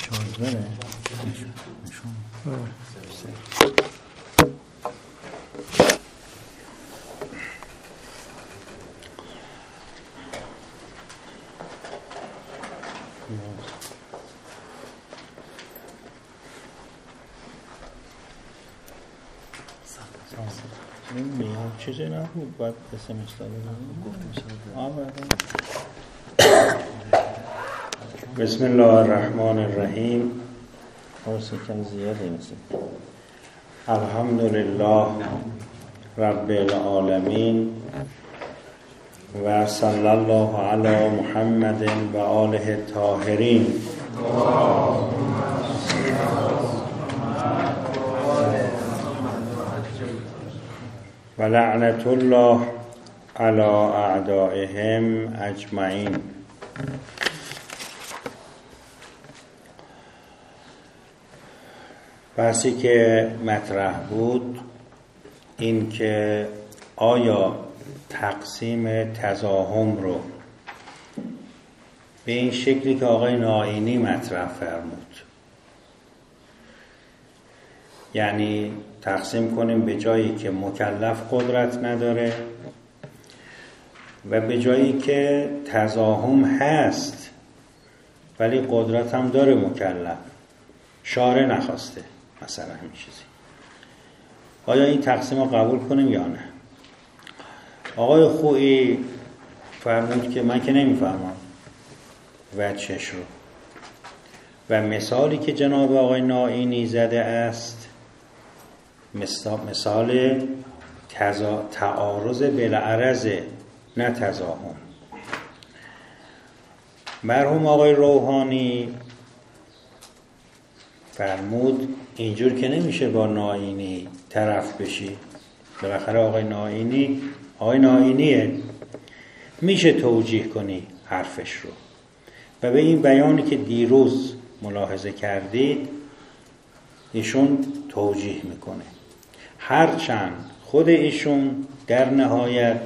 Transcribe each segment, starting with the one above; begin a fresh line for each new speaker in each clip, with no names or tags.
شازده میان چیزی نبود باید اسمس داده بسم الله الرحمن الرحیم. حرص کم زیاده مثل الحمدلله رب العالمین و صلی الله علی محمد و آله الطاهرین. و لعنت الله علی اعدائهم اجمعین. بحثی که مطرح بود این که آیا تقسیم تزاحم رو به این شکلی که آقای نائینی مطرح فرمود، یعنی تقسیم کنیم به جایی که مکلف قدرت نداره و به جایی که تزاحم هست ولی قدرت هم داره مکلف، شارع نخواسته مثلا همین چیزی، آیا این تقسیم رو قبول کنیم یا نه؟ آقای خویی فرمود که من که نمیفهمم وجهش رو و مثالی که جناب آقای نائینی زده است مثال تعارض بالعرض نه تزاحم. مرحوم آقای روحانی فرمود اینجور که نمیشه با نائینی طرف بشی، بالاخره آقای نائینیه، میشه توجیه کنی حرفش رو و به این بیانی که دیروز ملاحظه کردید ایشون توجیه میکنه، هرچند خود ایشون در نهایت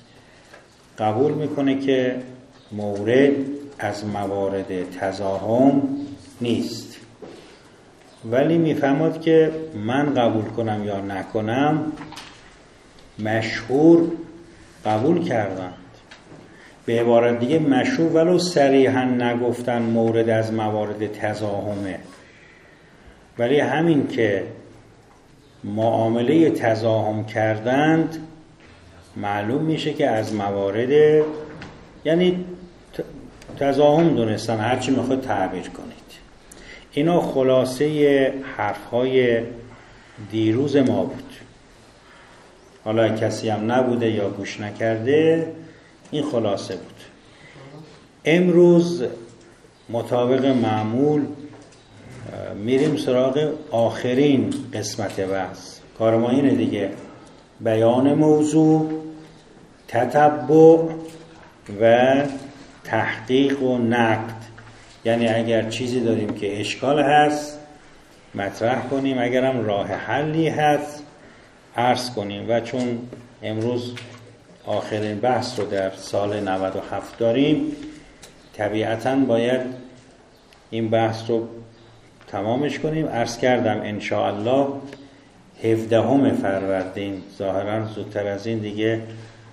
قبول میکنه که مورد از موارد تزاحم نیست، ولی میفهمد که من قبول کنم یا نکنم مشهور قبول کردند. به عبارت دیگه مشهور ولو صریحا نگفتن مورد از موارد تزاحمه، ولی همین که معامله تزاحم کردند معلوم میشه که از موارد، یعنی تزاحم دونستن، هرچی میخواد تعبیر کنید. اینا خلاصه حرفهای دیروز ما بود. حالا کسی هم نبوده یا گوش نکرده، این خلاصه بود. امروز مطابق معمول میریم سراغ آخرین قسمت بحث. کار ما اینه دیگه، بیان موضوع، تتبع و تحقیق و نقد. یعنی اگر چیزی داریم که اشکال هست مطرح کنیم، اگرم راه حلی هست عرض کنیم. و چون امروز آخرین بحث رو در سال 97 داریم، طبیعتاً باید این بحث رو تمامش کنیم. عرض کردم انشاءالله 17 فروردین، ظاهراً زودتر از این دیگه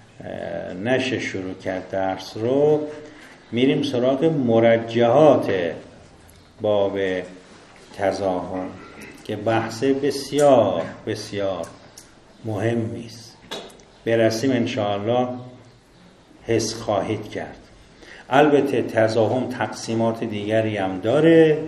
نشه شروع کرد درس رو، میریم سراغ مرجحات باب تزاحم که بحث بسیار بسیار مهمی است. برسیم انشاءالله حس خواهید کرد. البته تزاحم تقسیمات دیگری هم داره،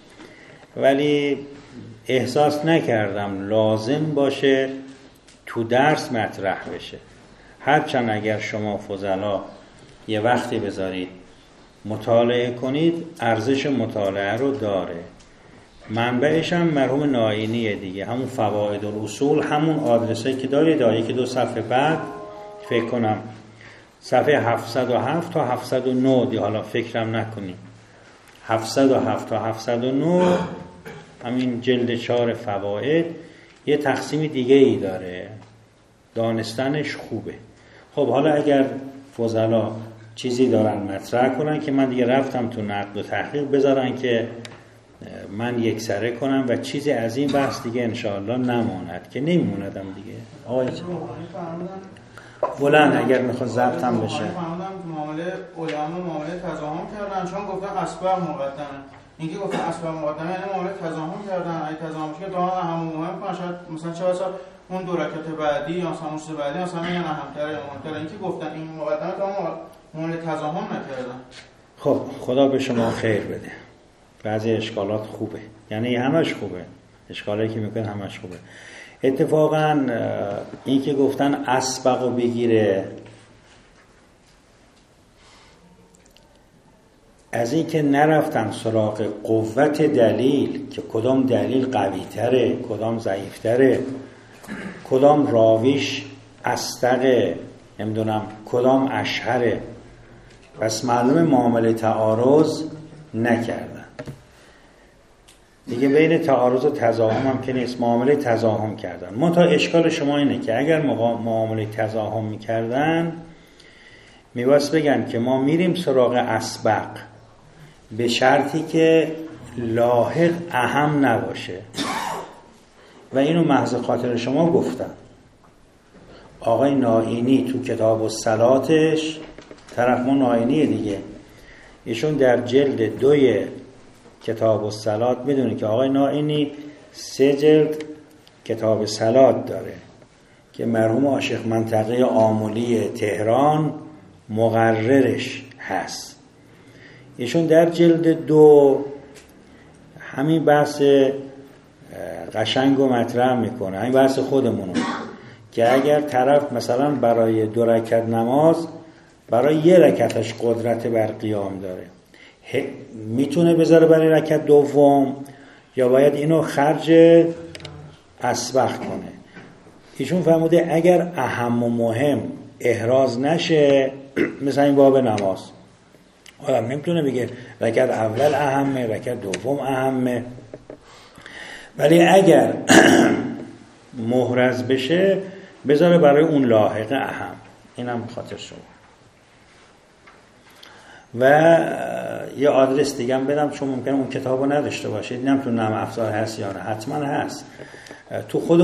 ولی احساس نکردم لازم باشه تو درس مطرح بشه. هرچند اگر شما فضلا یه وقتی بذارید مطالعه کنید ارزش مطالعه رو داره. منبعش هم مرحوم نائینیه دیگه، همون فواید الاصول، همون آدرسایی که دارید. یکی دو صفحه بعد فکر کنم صفحه 707 تا 709 دی، حالا فکرم نکنیم 707 تا 709 همین جلد 4 فواید یه تقسیم دیگه ای داره، دانستنش خوبه. خب حالا اگر فضلا چیزی دارن مطرح کنن که من دیگه رفتم تو نقد و تحقیق، بذارن که من یکسره کنم و چیزی از این بحث دیگه انشاءالله نماند که نمیموندم دیگه. آقای بلند اگر میخواد ضبطم بشه.
معامله علما معامله تضاهم کردن چون گفتن اسبق مقدمه. اینکه گفتن اسبق مقدمه یعنی معامله تضاهم کردن. اگه تضاهمش که دامن همون مهم کنه شاید مثلا چه واسه اون دو رکعت بعدی یا سموش بعدی مثلا میگن اهم‌تره یا مهم‌تره. اینکه گفتن این مقدمه تا معامله تضاهم نکردن.
خب خدا به شما خیر بده. بعضی اشکالات خوبه، یعنی همش خوبه، اشکالی که میکنه همش خوبه. اتفاقا این که گفتن اسبقو بگیره، از این که نرفتن سراغ قوت دلیل که کدام دلیل قوی تره کدام ضعیف تره، کدام راویش اصدقه، نمیدونم کدام اشهره، پس معلوم معامله تعارض نکردن دیگه. بین تعارض و تضاهم هم که نیست، معامله تضاهم کردن. منتها اشکال شما اینه که اگر معامله تضاهم میکردن میواست بگن که ما میریم سراغ اسبق به شرطی که لاحق اهم نباشه و اینو محض خاطر شما گفتن. آقای نائینی تو کتاب الصلاتش، طرف ما نائینیه دیگه، ایشون در جلد 2 کتاب الصلات میدونه که آقای نائینی 3 جلد کتاب الصلات داره که مرحوم عاشق منطقه آملی تهران مقررش هست. ایشون در جلد 2 همین بحث قشنگ و مطرح میکنه، همین بحث خودمونو، که اگر طرف مثلا برای 2 رکعت نماز برای 1 رکعتش قدرت بر قیام داره، میتونه بذاره برای رکعت دوم یا باید اینو خرج اسبق کنه. ایشون فرموده اگر اهم و مهم احراز نشه، مثلا این باب نماز آدم نمیتونه بگه رکعت اول اهمه رکعت دوم اهمه، ولی اگر محرز بشه بذاره برای اون لاحق اهم. اینم خاطر شما. و یه آدرس دیگه هم بدم چون ممکنه اون کتابو نداشته باشید، نمیدونم تو نرم افزار هست یا نه، حتما هست. تو خود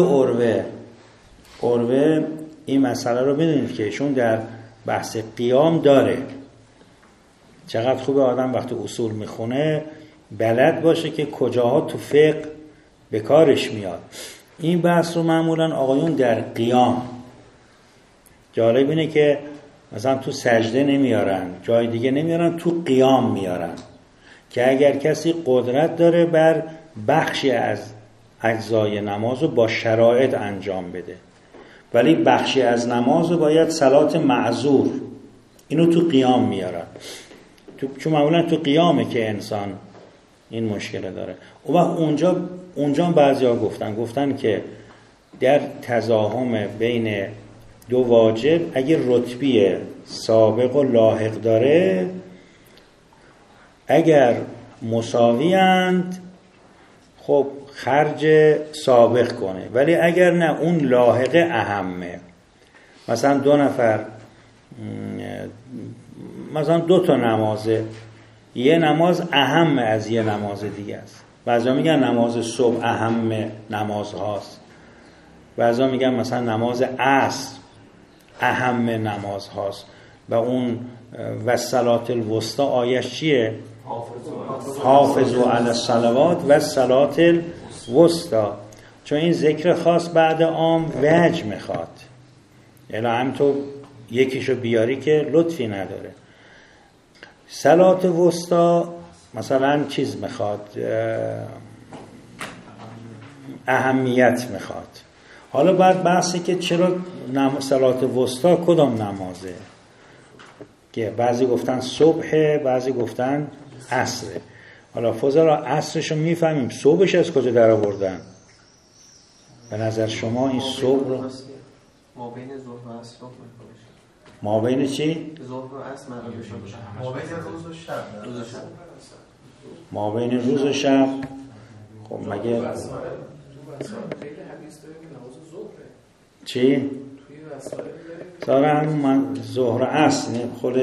اوروه این مسئله رو بدونید که ایشون در بحث قیام داره. چقدر خوبه آدم وقتی اصول میخونه بلد باشه که کجاها تو فقه به کارش میاد. این بحث رو معمولا آقایون در قیام، جالب اینه که مثلا تو سجده نمیارن، جای دیگه نمیارن، تو قیام میارن که اگر کسی قدرت داره بر بخشی از اجزای نماز رو با شرایط انجام بده، ولی بخشی از نماز رو باید صلات معذور، اینو تو قیام میارن. چون معمولا تو قیامه که انسان این مشکل داره. و اونجا بعضیا گفتن که در تضاهم بین 2 واجب اگه رتبی سابق و لاحق داره، اگر مساویند خب خرج سابق کنه، ولی اگر نه اون لاحق اهمه. مثلا 2 نفر مثلا 2 تا نمازه، یه نماز اهم از یه نماز دیگه است. بعضا میگن نماز صبح اهم نماز هاست، بعضا میگن مثلا نماز عصر اهم نماز هاست و اون و صلات الوسطی آیش چیه؟ حافظوا علی الصلوات و صلات الوسطی. چون این ذکر خاص بعد عام وجه میخواد، یعنی هم تو یکیشو بیاری که لطفی نداره. صلات وسطی مثلا چیز میخواد، اهمیت میخواد. حالا بعد بحثی که چرا صلات وسطی کدام نمازه، که بعضی گفتن صبح، بعضی گفتن عصره. حالا فضلا عصرشو میفهمیم، صبحش از کجا در آوردن؟ به نظر شما این صبح رو
ما بین ظهر و عصر
ما بین چی؟
ظهر و عصر
ما بین روز و شب.
ما بین روز و شب. خب مگه
تو حدیث داریم که نماز ظهره.
چی؟
توی
ظاهر همون من ظهر اصل خود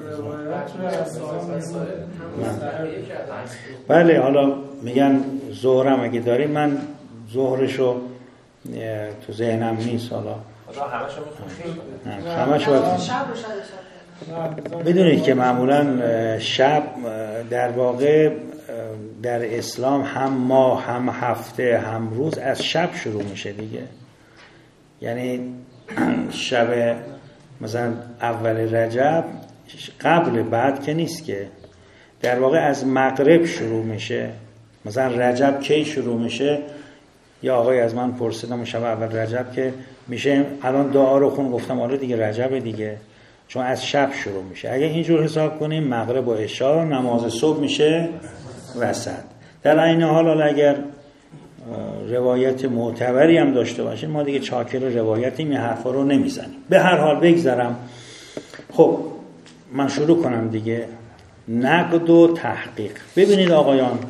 بله. حالا میگن ظهرم اگه داری، من ظهرشو تو ذهنم نیست. حالا همشو بدونید که معمولا شب در واقع در اسلام هم ماه هم هفته هم روز از شب شروع میشه دیگه. یعنی شب مثلا اول رجب قبل بعد که نیست که، در واقع از مغرب شروع میشه. مثلا رجب کی شروع میشه؟ یا آقای از من پرسیدم شب اول رجب که میشه الان دعا رو خون، گفتم آره دیگه رجب دیگه، چون از شب شروع میشه. اگه اینجور حساب کنیم مغرب و عشا، نماز صبح میشه وسط. در این حال اگر روایت معتبری هم داشته باشیم ما دیگه چاکر روایتی این حرفا رو نمیزنیم. به هر حال بگذارم. خب من شروع کنم دیگه. نقد و تحقیق. ببینید آقایان،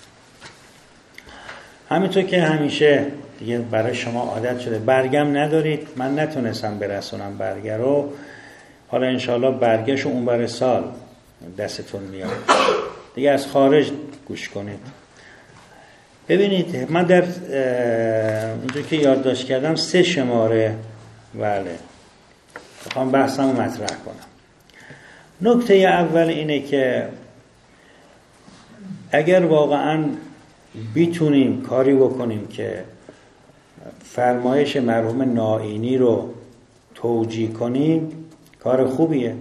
همینطور که همیشه دیگه برای شما عادت شده، برگم ندارید، من نتونستم برسونم برگه رو، حالا انشاءالله برگشو اون بر سال دستتون میاد دیگه، از خارج گوش کنید. ببینید من در اینجا که یادداشت کردم 3 شماره بله میخوام بحثمو مطرح کنم. نکته اول اینه که اگر واقعا بیتونیم کاری بکنیم که فرمایش مرحوم نائینی رو توجیه کنیم، کار خوبیه.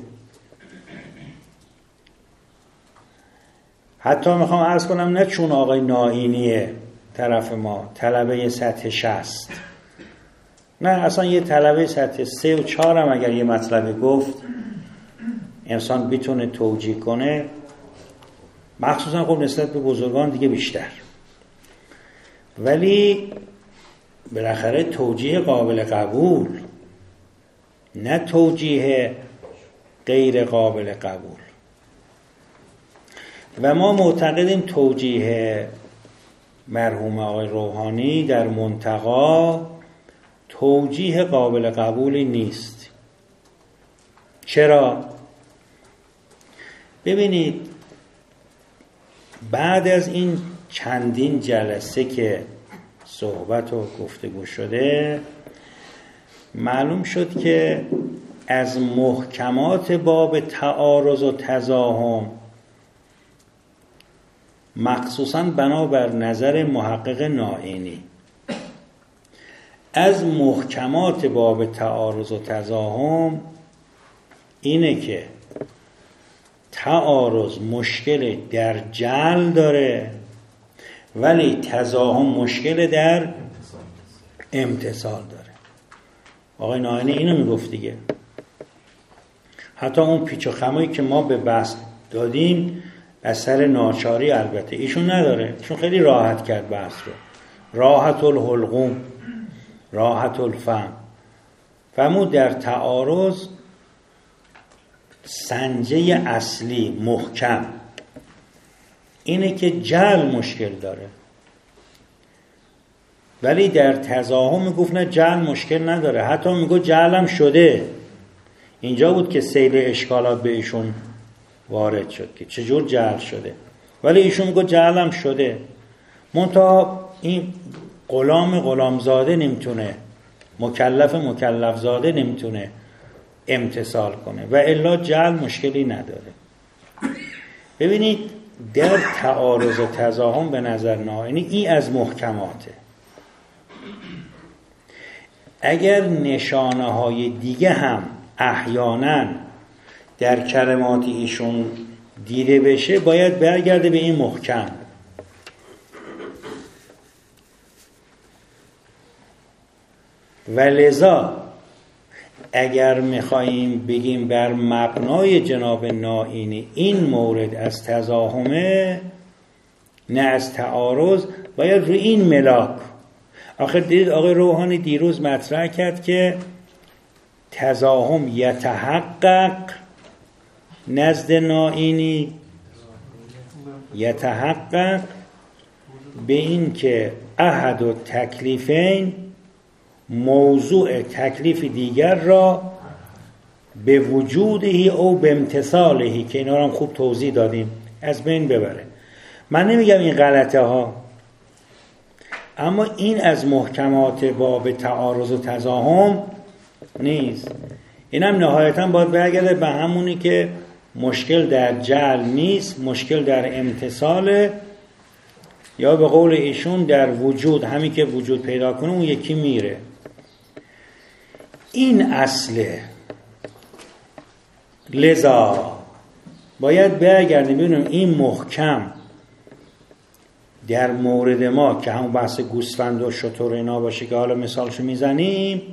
حتی میخوام عرض کنم نه چون آقای نائینیه طرف ما طلبه سطح 60، نه اصلا یه طلبه سطح 3 و 4 هم اگر یه مطلبی گفت انسان بیتونه توجیه کنه، مخصوصا خب نسبت به بزرگان دیگه بیشتر. ولی بالاخره توجیه قابل قبول، نه توجیه غیر قابل قبول. و ما معتقدیم توجیه مرحوم آقای روحانی در منتقا توجیه قابل قبولی نیست. چرا؟ ببینید بعد از این چندین جلسه که صحبت و گفتگو شده معلوم شد که از محکمات باب تعارض و تزاحم، مخصوصاً بنابر نظر محقق نائینی، از محکمات باب تعارض و تزاحم اینه که تعارض مشکل در جعل داره ولی تزاحم مشکل در امتصال داره. آقای نائینی اینو میگفت دیگه. حتی اون پیچ و خمایی که ما به بحث دادیم اثر ناچاری البته ایشون نداره، ایشون خیلی راحت کرد بحث رو، راحت الحلقوم، راحت الفهم. فرمود در تعارض سنجه اصلی محکم اینه که جعل مشکل داره، ولی در تزاحم میگفت نه جعل مشکل نداره، حتی میگفت جعلم شده. اینجا بود که سیل اشکالات به ایشون وارد شد که چجور جعل شده، ولی ایشون میگفت جعلم شده. منتها این غلامزاده نمیتونه، مکلف زاده نمیتونه امتصال کنه و الا جعل مشکلی نداره. ببینید در تعارض و تزاحم به نظر نائینی این از محکماته. اگر نشانه های دیگه هم احیانا در کلمات ایشون دیده بشه باید برگرده به این محکم. و لذا اگر میخواییم بگیم بر مبنای جناب نائینی این مورد از تزاحمه نه از تعارض، باید روی این ملاک. آخر دیدید آقای روحانی دیروز مطرح کرد که تزاحم یتحقق نزد نائینی، یتحقق به این که احد و تکلیفین موضوع تکلیف دیگر را به وجودهی او به امتثالهی، که اینا رو هم خوب توضیح دادیم، از بین ببره. من نمیگم این غلطه ها، اما این از محکمات باب تعارض و تزاحم نیست. این هم نهایتاً باید برگرده به همونی که مشکل در جعل نیست، مشکل در امتثاله، یا به قول ایشون در وجود، همین که وجود پیدا کنه اون یکی میره. این اصله. لذا باید برگردیم ببینیم این محکم در مورد ما که همون بحث گوسفند و شتر اینا باشه که حالا مثالشو میزنیم،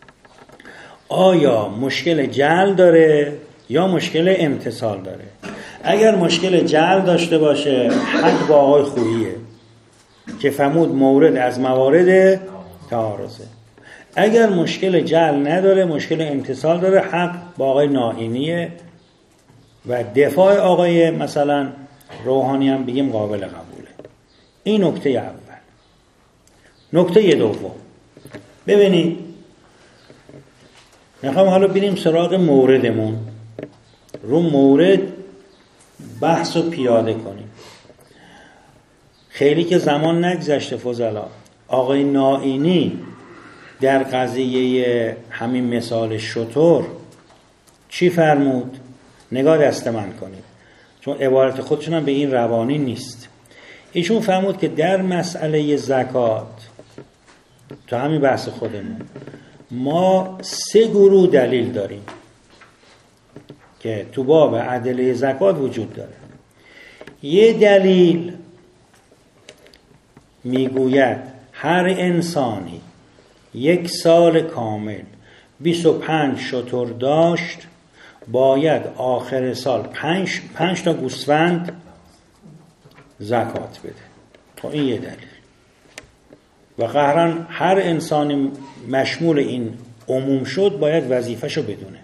آیا مشکل جعل داره یا مشکل امتثال داره؟ اگر مشکل جعل داشته باشه حق با آقای خوییه که فرمود مورد از موارد تعارضه. اگر مشکل جعل نداره، مشکل امتثال داره، حق با آقای نائینیه و دفاع آقای مثلا روحانی هم بگیم قابل قبوله. این نکته اول. نکته دوم، ببینید میخوام حالا بریم سراغ موردمون، رو مورد بحث و پیاده کنیم. خیلی که زمان نگذشته فضلا، آقای نائینی در قضیه همین مثال شتر چی فرمود؟ نگاه دست من کنید، چون عبارت خودشون هم به این روانی نیست. ایشون فرمود که در مسئله زکات، تو همین بحث خودمون، ما 3 گروه دلیل داریم که تو باب ادله زکات وجود داره. یه دلیل میگوید هر انسانی 1 سال کامل 25 شتر داشت، باید آخر سال 5 تا گوسفند زکات بده. خب این یه دلیل و قهرن هر انسانی مشمول این عموم شد باید وظیفه‌شو بدونه.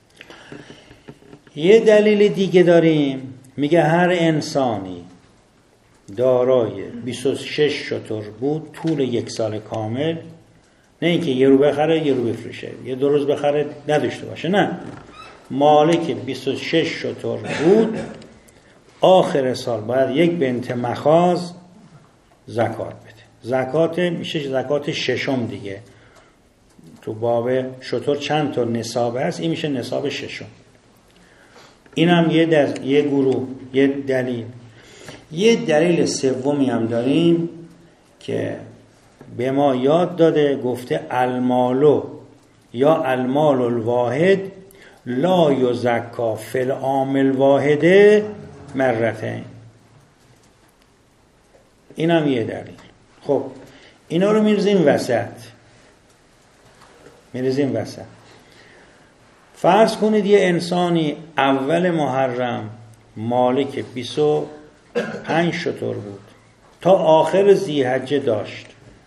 یه دلیل دیگه داریم، میگه هر انسانی دارای 26 شتر بود طول 1 سال کامل، نه اینکه یه رو بخره یه رو بفروشه، یه 2 روز بخره نداشته باشه، نه، مالک 26 شتر بود، آخر سال باید 1 بنت مخاض زکات بده. زکات میشه زکات 6م دیگه. تو باب شتر چند تا نصاب هست، این میشه نصاب 6م. این هم یه گروه، یه دلیل. یه دلیل سومی هم داریم که به ما یاد داده، گفته المالو یا المال الواحد لا یزکا فی العام الواحد مرتين. این هم یه دلیل. خب اینا رو میرزیم وسط. فرض کنید یه انسانی اول محرم مالک 25 شتر بود، تا آخر ذی‌حجه داشت.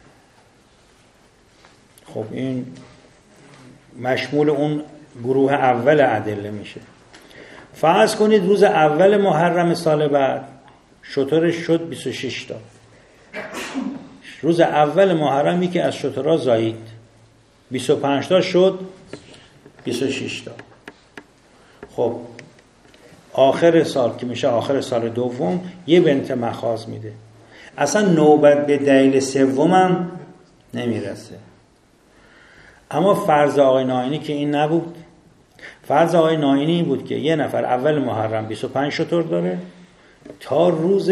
خب این مشمول اون گروه اول ادله میشه. فرض کنید روز اول محرم سال بعد شترش شد 26 تا. روز اول محرمی که از شترها زایید 25 تا شد 26 تا. خب آخر سال که میشه آخر سال دوم 1 بنت مخاض میده. اصلا نوبت به دلیل سومم نمیرسه. اما فرض آقای نائینی که این نبود. فرض آقای نائینی این بود که یه نفر اول محرم 25 شتر داره تا روز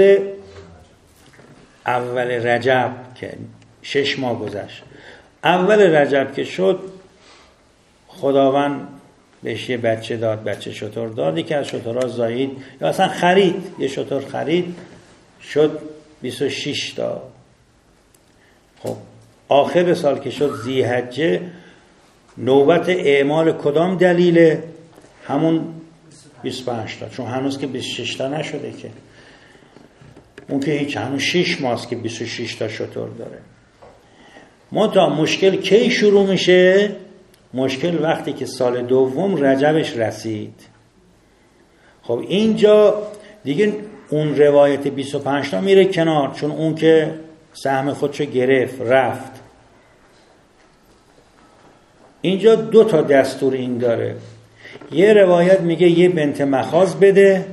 اول رجب که 6 ماه گذشت. اول رجب که شد خداوند بهش یه بچه داد، بچه شتر دادی که از شترها زایید یا اصلا خرید، یه شتر خرید شد 26 تا. خب آخر سال که شد ذی‌حجه نوبت اعمال کدام دلیله؟ همون 25 تا، چون هنوز که 26 تا نشده که، اون که هیچ، هنوز 6 ماست که 26 تا شتر داره. منتها مشکل کی شروع میشه؟ مشکل وقتی که سال دوم رجبش رسید. خب اینجا دیگه اون روایت 25 تا میره کنار، چون اون که سهم خودشو گرفت رفت. اینجا 2 تا دستور این داره. یه روایت میگه یه بنت مخاض بده،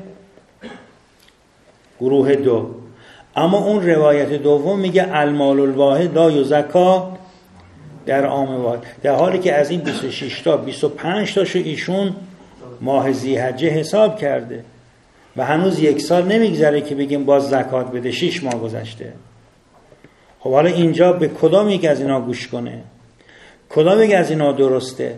گروه 2، اما اون روایت دوم میگه المال الواحد لا یزکا در عام واحد، در حالی که از این 26 تا 25 تاشو ایشون ماه ذی‌حجه حساب کرده و هنوز 1 سال نمیگذره که بگیم باز زکات بده، 6 ماه گذشته. خب حالا اینجا به کدام یک از اینا گوش کنه؟ کدام یک از اینا درسته؟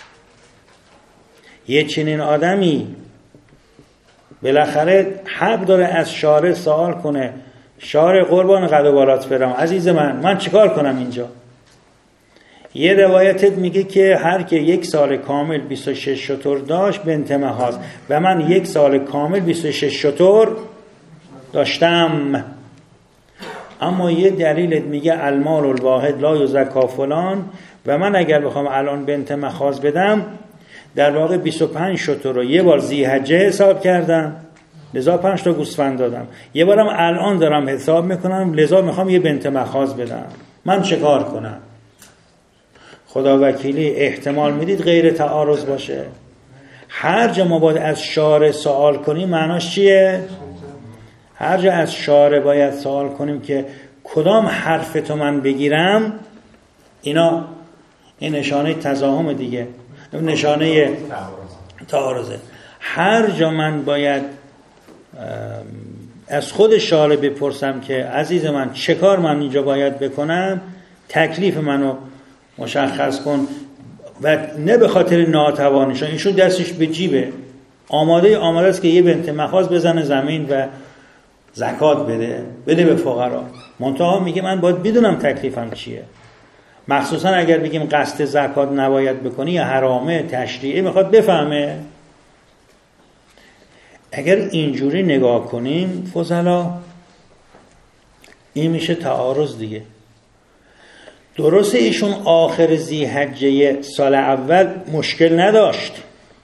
یه چنین آدمی بالاخره حق داره از شارع سوال کنه، شارع قربان قد و بالات برم، عزیز من چیکار کنم اینجا؟ یه روایتت میگه که هر که 1 سال کامل 26 شتر داشت بنت مخاض و من 1 سال کامل 26 شتر داشتم. اما یه دلیلت میگه المال الواحد لا یزکا فلان و من اگر بخوام الان بنت مخاض بدم در واقع 25 شتر رو یه بار ذی‌حجه حساب کردم لذا 5 تا گوسفند دادم، یه بارم الان دارم حساب میکنم لذا میخوام یه بنت مخاض بدم، من چه کار کنم؟ خدا وکیلی احتمال میدید غیر تعارض باشه. هر جا ما باید از شارع سوال کنیم معناش چیه؟ هر جا از شارع باید سوال کنیم که کدام حرف تو من بگیرم، اینا این نشانه تضاهم دیگه، نشانه تعارضه. هر جا من باید از خود شارع بپرسم که عزیز من چه کار من اینجا باید بکنم، تکلیف منو مشخص کن و نه به خاطر ناتوانیشون، ایشون دستش به جیبه آماده است که یه بنت مخاض بزنه زمین و زکات بده به فقرا، منتها میگه من باید بدونم تکلیفم چیه. مخصوصا اگر بگیم قصد زکات نباید بکنی یا حرامه تشریعی، میخواد بفهمه. اگر اینجوری نگاه کنیم فضلا این میشه تعارض دیگه. درسته ایشون آخر ذی‌حجه سال اول مشکل نداشت،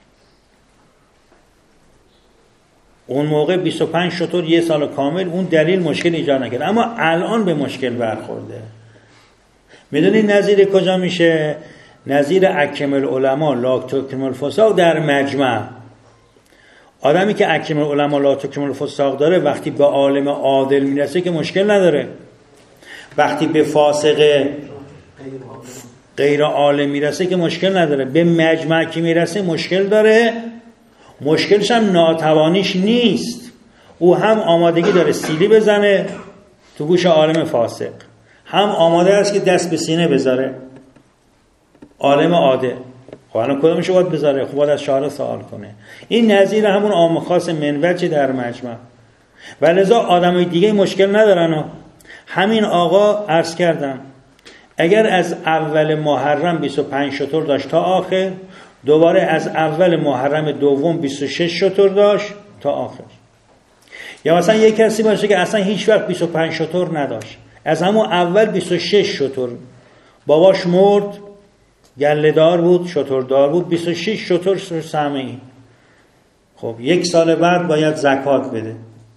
اون موقع 25 شتر 1 سال کامل اون دلیل مشکل ایجاد نکرد، اما الان به مشکل برخورده. میدونی نظیر کجا میشه؟ نظیر اکمل العلماء لا تکمل الفساق در مجمع. آدمی که اکمل العلماء لا تکمل الفساق داره وقتی به عالم عادل میرسه که مشکل نداره، وقتی به فاسق غیر عالم میرسه که مشکل نداره، به مجمع که میرسه مشکل داره. مشکلش هم ناتوانیش نیست، او هم آمادگی داره سیلی بزنه تو گوش عالم فاسق، هم آماده است که دست به سینه بذاره عالم عادل. خب الان کدومش باید بذاره؟ خب باید از شارع سوال کنه. این نظیر همون عام خاص منوج در مجمع و لذا آدمای دیگه مشکل ندارن. همین آقا عرض کردم اگر از اول محرم 25 شتر داشت تا آخر، دوباره از اول محرم دوم 26 شتر داشت تا آخر. یا مثلا یک کسی باشه که اصلا هیچ وقت 25 شتر نداشت، از همون اول 26 شتر، باباش مرد گله‌دار بود، شتردار بود، 26 شتر سهمی. خب 1 سال بعد باید زکات بده.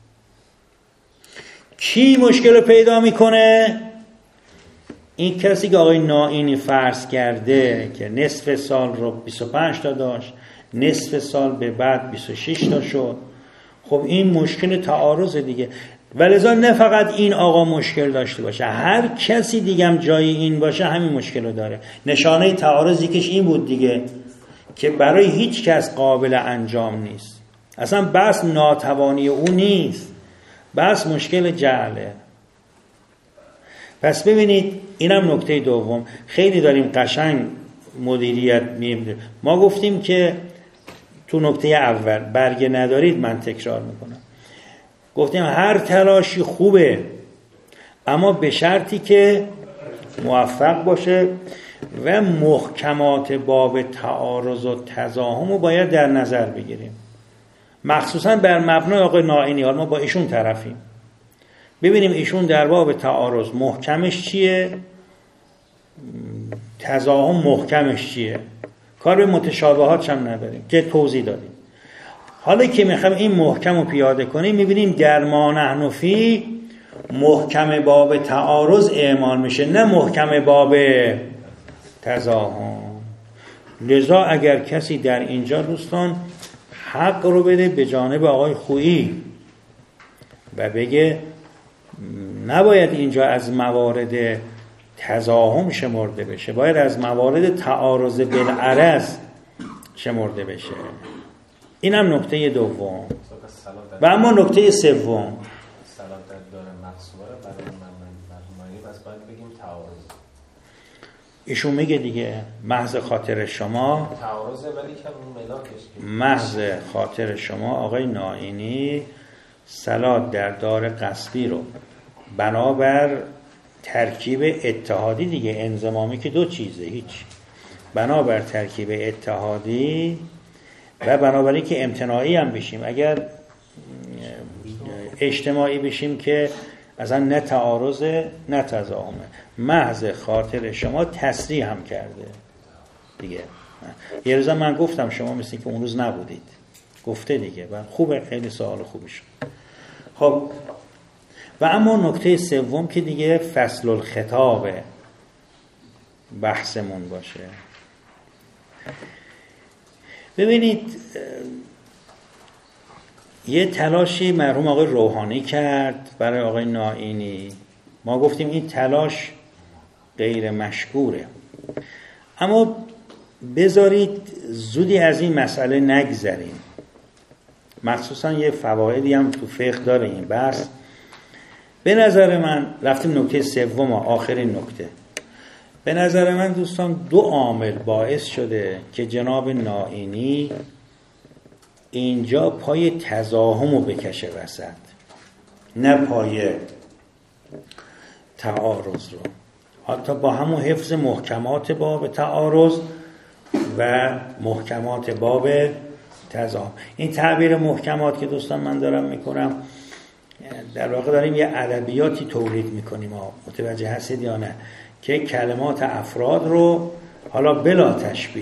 کی مشکل رو پیدا میکنه؟ این کسی که آقای نائینی فرض کرده که نصف سال رو 25 تا داشت، نصف سال به بعد 26 تا شد. خب این مشکل تعارض دیگه. ولذا نه فقط این آقا مشکل داشته باشه، هر کسی دیگه هم جای این باشه همین مشکل رو داره. نشانه تعارضی کش این بود دیگه که برای هیچ کس قابل انجام نیست. اصلا بس ناتوانی او نیست، بس مشکل جهله. پس ببینید اینم نکته دوم. خیلی داریم قشنگ مدیریت می‌کنیم. ما گفتیم که تو نکته اول برگ ندارید، من تکرار میکنم، گفتیم هر تلاشی خوبه اما به شرطی که موفق باشه و محکمات باب تعارض و تضاهم رو باید در نظر بگیریم، مخصوصا بر مبنای آقای نائینی. حالا ما با ایشون طرفیم، ببینیم ایشون در باب تعارض محکمش چیه، تضاهم محکمش چیه. کار به متشابهات هم نداریم که توضیح دادیم. حالا که میخوایم این محکم رو پیاده کنیم، میبینیم در ما نحن فی محکم باب تعارض اعمال میشه، نه محکم باب تضاهم. لذا اگر کسی در اینجا دوستان حق رو بده به جانب آقای خویی و بگه نباید اینجا از موارد تضاهم شمرده بشه، باید از موارد تعارض بالعرض شمرده بشه. اینم نکته دوم. و اما نکته سوم،
صلاح در دار مقصوره برای مرحومانی بس باید بگیم تعارض.
ایشون میگه دیگه محض خاطر شما
تعارضه، ولی که اون ملاکش
محض خاطر شما آقای نائینی صلاح در دار غصبی رو بنابر ترکیب اتحادی دیگه، انضمامی که دو چیزه، هیچ، بنابر ترکیب اتحادی و بنابراین که امتناعی هم بشیم، اگر اجتماعی بشیم که اصلا نه تعارضه نه تضاهمه، محض خاطر شما تصریح هم کرده دیگه. یه روز من گفتم، شما مثل که اون روز نبودید، گفته دیگه و خوبه، خیلی سوال خوبی شد. خب و اما نکته سوم که دیگه فصل الخطاب بحثمون باشه. ببینید یه تلاشی مرحوم آقای روحانی کرد برای آقای نائینی، ما گفتیم این تلاش غیر مشکوره، اما بذارید زودی از این مسئله نگذریم، مخصوصا یه فوایدی هم تو فقه داره این بحث. به نظر من رفتیم نکته سوم و آخرین نکته، به نظر من دوستان دو عامل باعث شده که جناب نائینی اینجا پای تضاهم رو بکشه وسط، نه پای تعارض رو، حتی با همون حفظ محکمات باب تعارض و محکمات باب تضاهم. این تعبیر محکمات که دوستان من دارم میکنم، در واقع داریم یه ادبیاتی تولید میکنیم، متوجه هستید یا نه، که کلمات افراد رو حالا بلا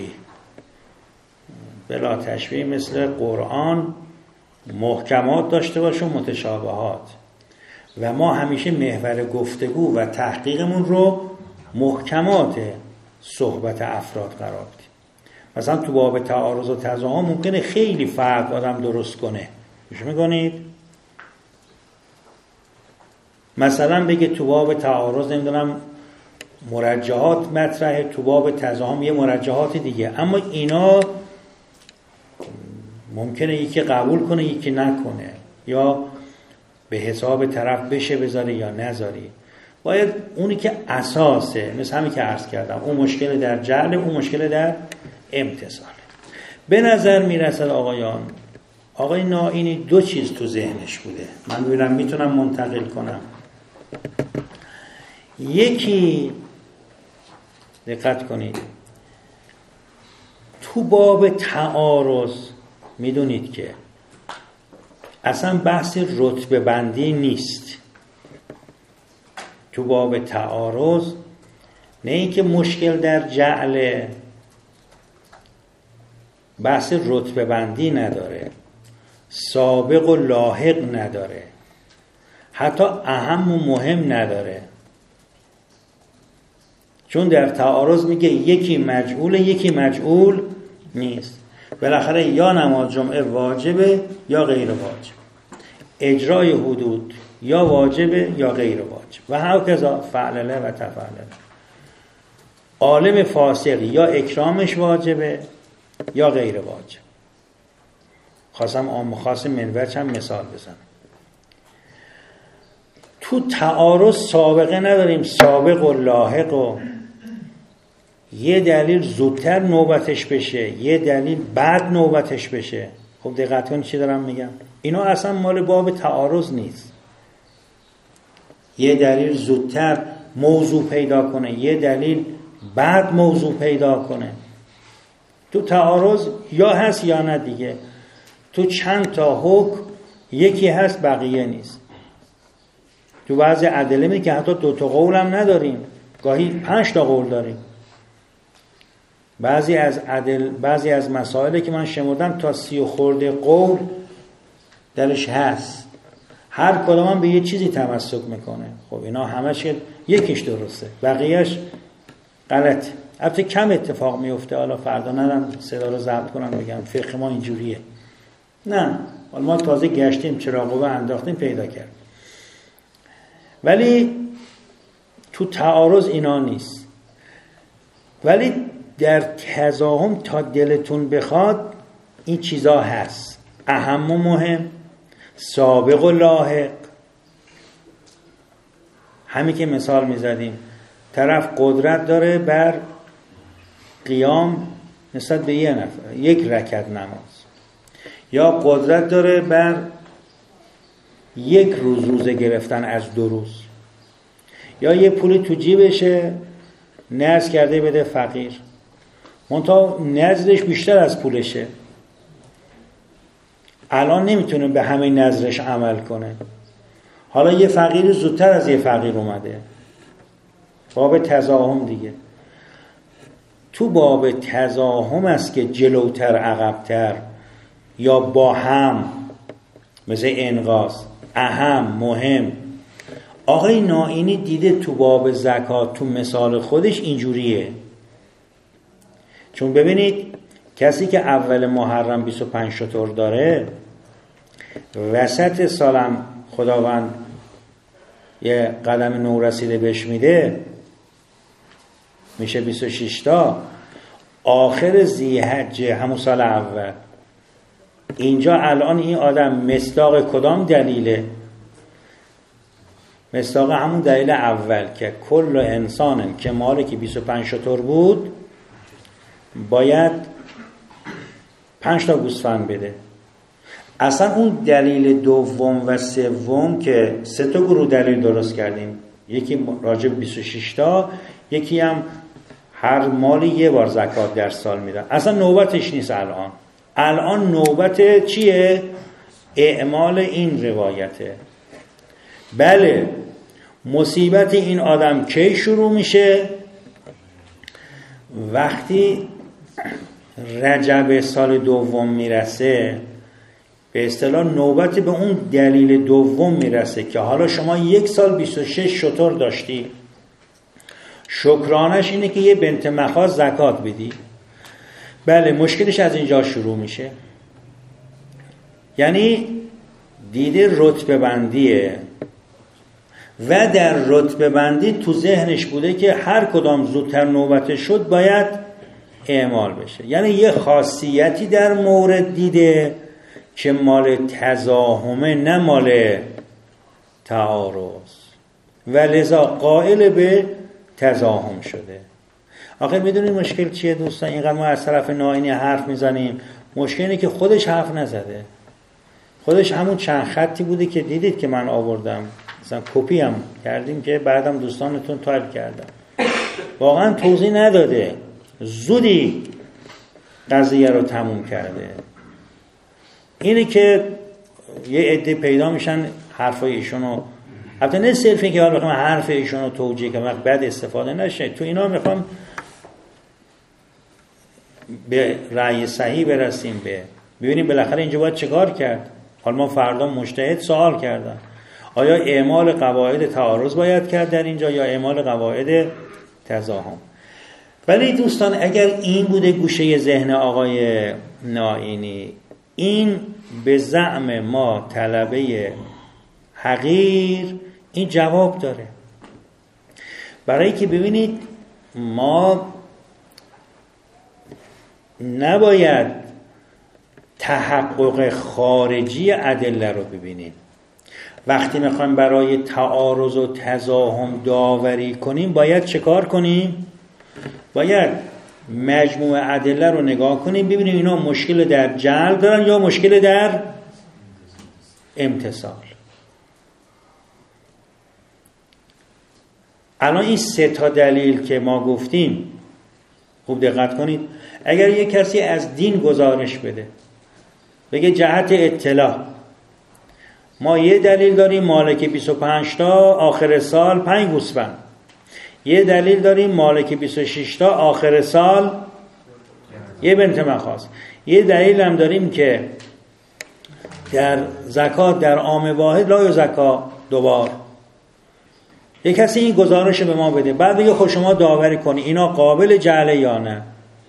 تشبیه مثل قرآن محکمات داشته باشه و متشابهات، و ما همیشه محور گفتگو و تحقیقمون رو محکمات صحبت افراد قرار بدیم. مثلا تو باب تعارض و تضاهم ممکنه خیلی فرق آدم درست کنه، گوش میکنید؟ مثلا بگه تو باب تعارض نمیدونم مرجحات مطرحه، تو باب تضاهم یه مرجحات دیگه، اما اینا ممکنه یکی قبول کنه یکی نکنه، یا به حساب طرف بشه بذاره یا نذاری. باید اونی که اساسه، مثل همین که عرض کردم، اون مشکل در جعل، اون مشکل در امتصاله. به نظر میرسد آقایان، آقای نائینی دو چیز تو ذهنش بوده، من ببینم میتونم منتقل کنم. یکی، دقت کنید، تو باب تعارض میدونید که اصلا بحث رتبه بندی نیست. تو باب تعارض نه اینکه مشکل در جعل، بحث رتبه بندی نداره، سابق و لاحق نداره، حتی اهم و مهم نداره، چون در تعارض میگه یکی مجعوله یکی مجعول نیست. بالاخره یا نماز جمعه واجبه یا غیر واجب، اجرای حدود یا واجبه یا غیر واجب، و هکذا فعلله و تفعلله. عالم فاسق یا اکرامش واجبه یا غیر واجب. خواستم عام خاص منوچ هم مثال بزنم. تو تعارض سابقه نداریم، سابق و لاحق، و یه دلیل زودتر نوبتش بشه یه دلیل بعد نوبتش بشه. خب دقت کنید چی دارم میگم، اینا اصلا مال باب تعارض نیست. یه دلیل زودتر موضوع پیدا کنه یه دلیل بعد موضوع پیدا کنه. تو تعارض یا هست یا نه دیگه. تو چند تا حکم یکی هست بقیه نیست. تو بعضی ادله می که حتی 2 تا قول هم نداریم، گاهی 5 تا قول داریم. بعضی از مسائلی که من شمردم تا 30 خورده قول درش هست، هر کدوم هم به یه چیزی تمسک میکنه. خب اینا همش یکیش درسته بقیهش غلط. البته کم اتفاق میفته، حالا فردا ندم صدا رو ضبط کنم بگم فقه ما اینجوریه، نه، حالا ما تازه گشتیم چراغو انداختیم پیدا کرد. ولی تو تعارض اینا نیست. ولی در تضاهم تا دلتون بخواد این چیزا هست، اهم و مهم، سابق و لاحق. همین که مثال میزدیم، طرف قدرت داره بر قیام نسبت به یه نفر، یک رکعت نماز، یا قدرت داره بر یک روز روزه گرفتن از 2 روز، یا یه پولی تو جیبشه نذر کرده بده فقیر، منتها نذرش بیشتر از پولشه، الان نمیتونه به همه نذرش عمل کنه، حالا یه فقیر زودتر از یه فقیر اومده، باب تضاهم دیگه. تو باب تضاهم است که جلوتر عقبتر یا با هم، مثل انقاذ، اهم، مهم. آقای نائینی دیده تو باب زکات تو مثال خودش اینجوریه. چون ببینید کسی که اول محرم 25 شتر داره، وسط سالم خداوند یه قدم نو رسیده بهش میده، میشه 26 تا، آخر ذی‌حجه همون سال اول. اینجا الان این آدم مصداق کدام دلیله؟ مصداق همون دلیل اول که کل انسان که مالی که 25 شتر بود باید 5 تا گوسفند بده. اصلا اون دلیل دوم و سوم که 3 تا گروه دلیل درست کردیم، یکی راجع به 26 تا، یکی هم هر مالی یه بار زکات در سال میدن. اصلا نوبتش نیست الان نوبت چیه؟ اعمال این روایته. بله، مصیبت این آدم کی شروع میشه؟ وقتی رجب سال دوم میرسه، به اصطلاح نوبت به اون دلیل دوم میرسه که حالا شما 1 سال 26 شتر داشتی، شکرانش اینه که یه بنت مخاض زکات بدی. بله، مشکلش از اینجا شروع میشه. یعنی دیده رتبه بندیه و در رتبه بندی تو ذهنش بوده که هر کدام زودتر نوبت شد باید اعمال بشه. یعنی یه خاصیتی در مورد دیده که مال تضاهمه، نه مال تعارض، و لذا قائل به تضاهم شده. آخر میدونید مشکل چیه دوستان؟ اینقدر ما از طرف نائینی حرف میزنیم، مشکل اینه که خودش حرف نزده. خودش همون چند خطی بوده که دیدید که من آوردم، مثلا کپی هم کردیم که بعدم دوستانتون تایپ کردم، واقعا توضیح نداده، زودی قضیه رو تموم کرده. اینه که یه عده پیدا میشن حرفای ایشونو، البته نه صرف این که باید بخوام حرف ایشونو توجیه که وقت بد استفاده نشه، تو اینا میخوام به رأی صحیح برسیم، ببینیم بالاخره اینجا باید چیکار کرد. حالا ما فردا مجتهد سوال کردن، آیا اعمال قواعد تعارض باید کرد در اینجا یا اعمال قواعد تضاهم؟ ولی دوستان اگر این بوده گوشه ذهن آقای نائینی، این به زعم ما طلبه حقیر این جواب داره. برای که ببینید ما نباید تحقق خارجی ادله رو ببینیم. وقتی میخوایم برای تعارض و تضاهم داوری کنیم باید چه کار کنیم؟ باید مجموع ادله رو نگاه کنیم ببینیم اینا مشکل در جعل دارن یا مشکل در امتصال. الان این 3 تا دلیل که ما گفتیم، خوب دقت کنید، اگر یک کسی از دین گزارش بده بگه جهت اطلاع ما یه دلیل داریم مالک 25 تا آخر سال 5 گوسفند، یه دلیل داریم مالک 26 تا آخر سال یه بنت مخاض، یه دلیل هم داریم که در زکات در عام واحد لا یزکا 2 بار، یک کسی این گزارش به ما بده، بعد بگه خب شما داوری کنی اینا قابل جعله یا نه.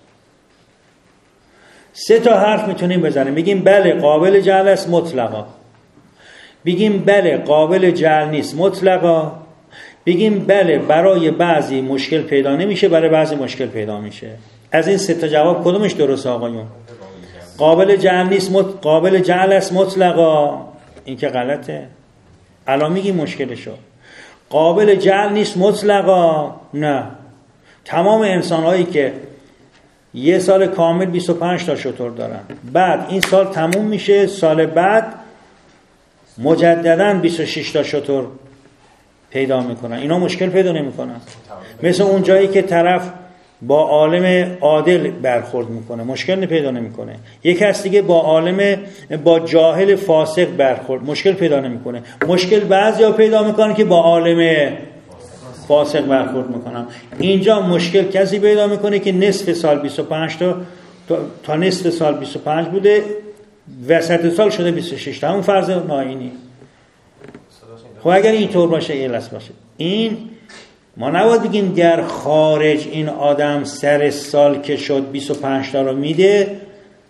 3 تا حرف میتونیم بزنیم، بگیم بله قابل جعل است مطلقا، بگیم بله قابل جعل نیست مطلقا، بگیم بله برای بعضی مشکل پیدا نمیشه، برای بعضی مشکل پیدا میشه. از این 3 تا جواب کدومش درست آقایون؟ قابل جعل نیست قابل جعل است مطلقا، این که غلطه. الان میگیم مشکلشو. قابل جعل نیست مطلقا، نه. تمام انسان‌هایی که یه سال کامل 25 تا شتر دارن، بعد این سال تموم میشه، سال بعد مجدداً 26 تا شتر پیدا میکنن، اینا مشکل پیدا نمیکنن. مثل اون جایی که طرف با عالم عادل برخورد میکنه مشکل پیدا نمیکنه، یک هست دیگه با جاهل فاسق برخورد مشکل پیدا نمیکنه. مشکل بعضیا پیدا میکنن که با عالم فاسق برخورد میکنن. اینجا مشکل کسی پیدا میکنه که نصف سال 25 تا نصف سال 25 بوده، وسط سال شده 26 تا، اون فرض ناینی. خب اگر اینطور باشه ایلس باشه، این ما نباید بگیم در خارج این آدم سر سال که شد 25 تا رو میده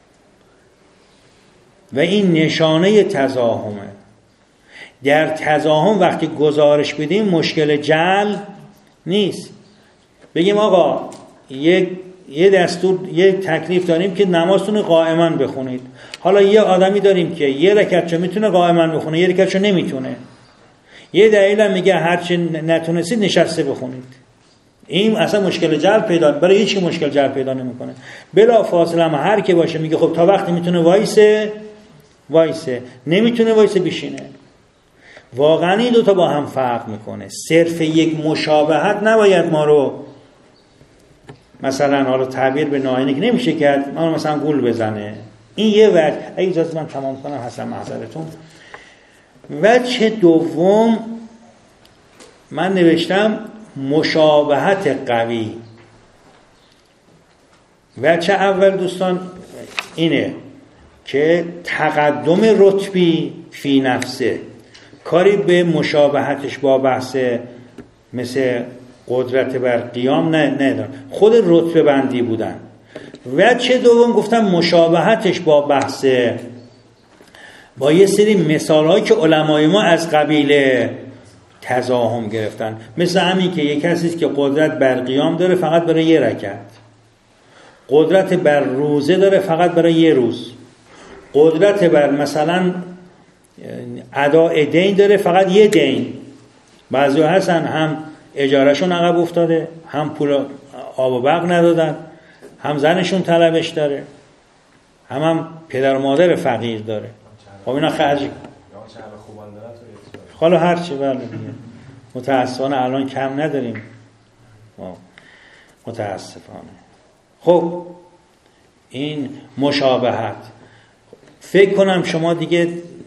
و این نشانه تضاهمه. در تضاهم وقتی گزارش بدیم مشکل جعل نیست. بگیم آقا یه دستور، یه تکلیف داریم که نمازتون قائما بخونید. حالا یه آدمی داریم که یه رکعتشو میتونه قائما بخونه، یه رکعتشو نمیتونه. یه دلیل هم میگه هرچی نتونستید نشسته بخونید. این اصلا مشکل جعل پیدا، برای هیچ کی مشکل جعل پیدا نمیکنه. بلا فاصله هم هر کی باشه میگه خب تا وقتی میتونه وایسه، نمیتونه وایسه بشینه. واقعا این دوتا با هم فرق میکنه. صرف یک مشابهت نباید ما رو مثلا حالا تعبیر به ناینه که نمیشه کرد، ما رو مثلا گول بزنه. این یه وجه. اگه اجازه من تمام کنم حسن معذرتون. وجه دوم من نوشتم مشابهت قوی. وجه اول دوستان اینه که تقدم رتبی فی نفسه، کاری به مشابهتش با بحث مثل قدرت بر قیام نه خود رتبه بندی بودن. وجه دوم گفتم مشابهتش با بحث با یه سری مثال‌هایی که علمای ما از قبیل تضاهم گرفتن، مثل همین که یک کسی که قدرت بر قیام داره فقط برای یه رکعت، قدرت بر روزه داره فقط برای یه روز، قدرت بر مثلا اداء دین داره فقط یه دین. بعضی هستن هم اجارهشون عقب افتاده، هم پول آب و برق ندادن، هم زنشون طلبش داره، هم پدر و مادر فقیر داره. خب اینا خرج حالا هر چی بله دیگه. متاسفانه الان کم نداریم متاسفانه. خب این مشابهت، فکر کنم شما دیگه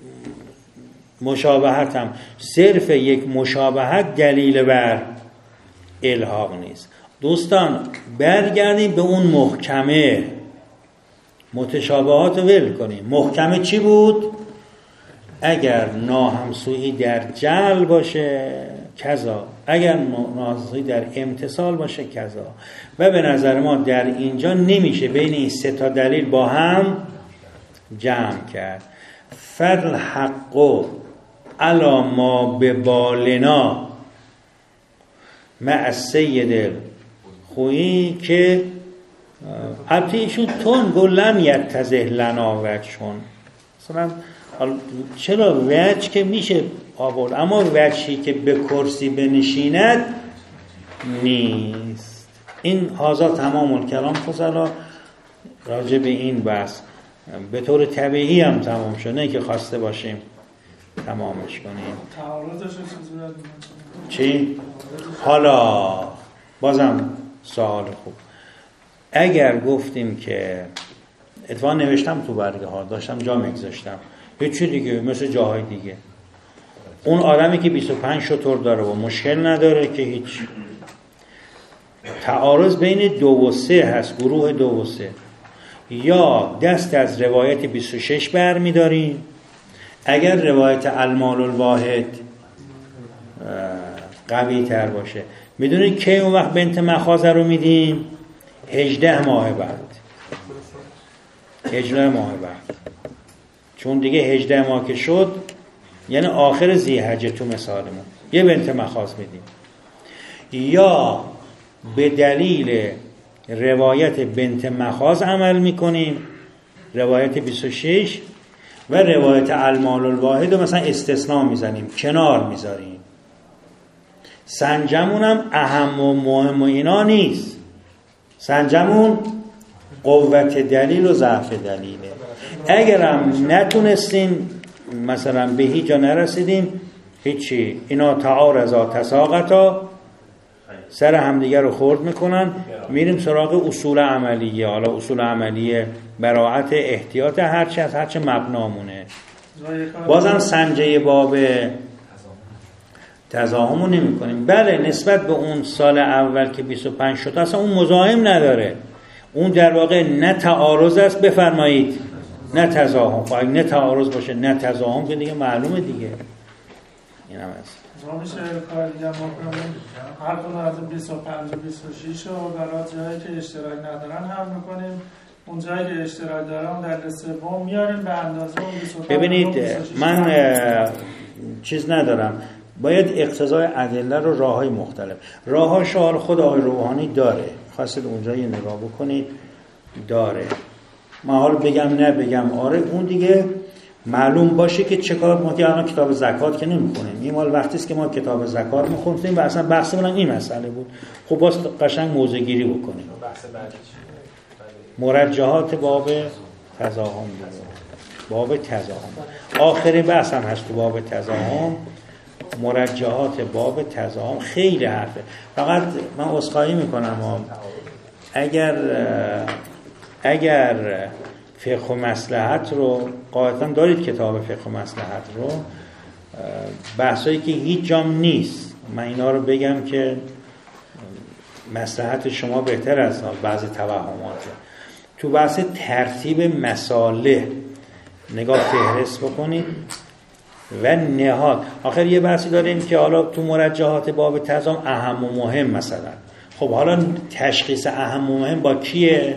مشابهت هم صرف یک مشابهت دلیل بر الحاق نیست. دوستان برگردیم به اون محکمه، متشابهات رو ول کنیم. محکمه چی بود؟ اگر ناهمسویی در جعل باشه کذا، اگر ناهمسویی در امتصال باشه کذا. و به نظر ما در اینجا نمیشه بین این 3 تا دلیل با هم جمع کرد. فالحق علی ما ببالنا مع السید خویی که عبتیشون تون گلن یتزه لنا وجهون. مثلا چرا وجه که میشه آورد، اما وجهی که به کرسی بنشیند نیست. این هازا تمام الکلام فضلا راجع به این بحث به طور طبیعی هم تمام شد، نه که خواسته باشیم تمامش کنیم. چی؟ حالا بازم سوال خوب. اگر گفتیم که اتفاقا نوشتم تو برگه ها، داشتم جا میگذاشتم، هیچی دیگه مثل جاهای دیگه، اون آدمی که 25 شتر داره و مشکل نداره که هیچ، تعارض بین 2 و 3 هست، گروه 2 و 3. یا دست از روایت 26 برمی‌داریم، اگر روایت المال الواحد قوی تر باشه. میدونید کی اون وقت بنت مخاض رو میدیم؟ 18 ماه بعد. 18 ماه بعد، چون دیگه 18 ماه که شد یعنی آخر ذی‌حجه تو مثالمون یه بنت مخاض میدیم. یا به دلیل روایت بنت مخاض عمل میکنیم، روایت 26، و روایت المال الواحد رو مثلا استثناء میزنیم، کنار میذاریم. سنجمون هم اهم و مهم و اینا نیست. سنجمون قوت دلیل و ضعف دلیله. اگرم نتونستین مثلا به هیچ جا نرسیدین، هیچی، اینا تعارضا تساقطا سر همدیگه رو خورد میکنن. میریم سراغ اصول عملیه. حالا اصول عملیه براعت احتیاط هرچی از هرچی مبنامونه. بازم سنجه باب تضاهمو نمی کنیم. بله نسبت به اون سال اول که 25 شد اصلا اون مزاحم نداره. اون در واقع نه تعارض است، بفرمایید، نه تضاهم. خب نه تعارض باشه نه تضاهم که دیگه معلومه دیگه. این هم هست.
ما میشه کار دیگه ما کنیم هر کدوم از 25 و 26 رو برای جایی که اشتراک ندارن هم میکنیم. اون جایی که اشتراک دارن در سوم میاریم به اندازه اون 25.
ببینید من چیز ندارم، باید اقتضای ادله رو راههای مختلف، راهها شعار خود آقای روحانی داره، خواستید اونجا یه نگاه بکنید داره. من حالا بگم نه بگم آره، اون دیگه معلوم باشه که چه کار. ما که الان کتاب زکات که نمی‌خونیم، این مال وقتی است که ما کتاب زکات می‌خونیم و اصلا بحثمون این مسئله بود. خب باز قشنگ موضع گیری بکنیم.
بحث بعدی
مرجحات باب تضاهم، باب تضاهم آخری بحث هم هست تو باب تضاهم. مرجحات باب تضاهم خیلی حرفه. فقط من عذرخواهی میکنم اگر فقه و مصلحت رو قاعدتا دارید، کتاب فقه و مصلحت رو، بحثایی که هیچ جام نیست، من اینا رو بگم که مصلحت شما بهتر از بعضی توهماته. تو بحث ترتیب مصالح نگاه فهرست بکنید و نهاد. آخر یه بحثی داریم که حالا تو مرجحات باب تضاهم اهم و مهم مثلا. خب حالا تشخیص اهم و مهم با کیه؟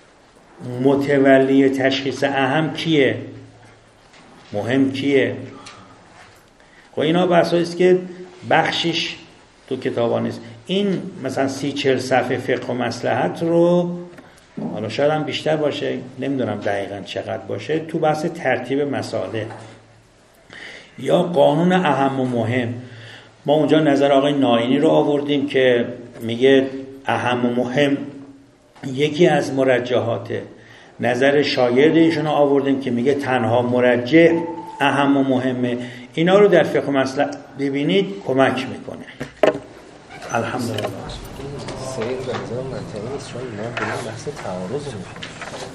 متولی تشخیص اهم کیه؟ مهم کیه؟ خب اینا بحثایی است که بخشش تو کتابا نیست. این مثلا 30-40 صفحه فقه و مصلحت رو، حالا شاید هم بیشتر باشه، نمیدونم دقیقاً چقدر باشه، تو بحث ترتیب مصالح یا قانون اهم و مهم. ما اونجا نظر آقای ناینی رو آوردیم که میگه اهم و مهم یکی از مرجحاته. نظر شاگرد ایشون رو آوردیم که میگه تنها مرجح اهم و مهمه. اینا رو در فقه و مصلحت ببینید کمک میکنه. الحمدلله.
سیر به نظر منطقی نیست، چون ما به بحث تعارض می‌کنیم.